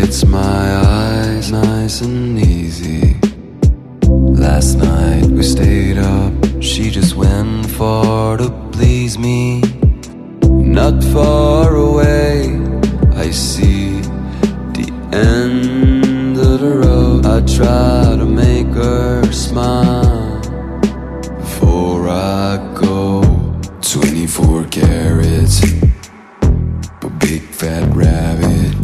gets my eyes nice and easy. Last night we stayed up, she just went far to please me. Not far away, I see the end of the road. I try to make her smile before I go. 24 carats, a big fat rabbit.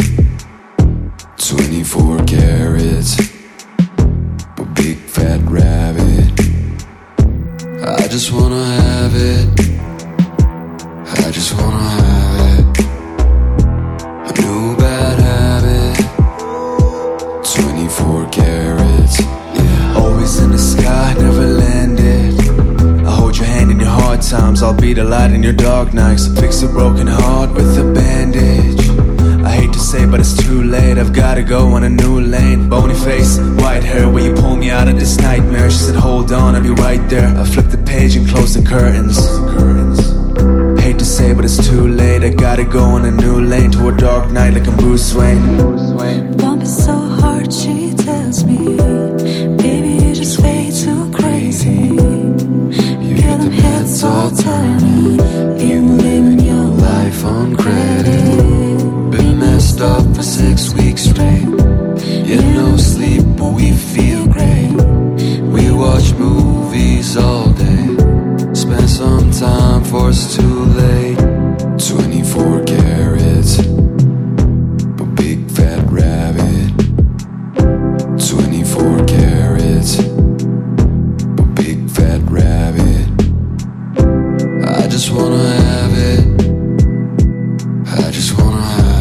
24 carats, a big fat rabbit. I just wanna have it, I just wanna have it. A new bad habit. 24 carats, yeah. Always in the sky, never landed. I hold your hand in your hard times, I'll be the light in your dark nights. Fix a broken heart with a bandage. I hate to say but it's too late, I've gotta go on a new lane. Bony face, white hair, will you pull me out of this nightmare? She said hold on, I'll be right there. I flipped the page and closed the curtains. Hate to say but it's too late, I gotta go on a new lane to a dark night like I'm Bruce Wayne. Bumping so hard, she tells me, baby, you just way too crazy. You get them heads all telling me you're living your life on credit. Been messed up for 6 weeks straight. Yeah, no sleep, but we feel great. We watch movies all day. Spend some time for it's too late. 24 carats, a big fat rabbit. 24 carats, a big fat rabbit. I just wanna have it, I just wanna have it.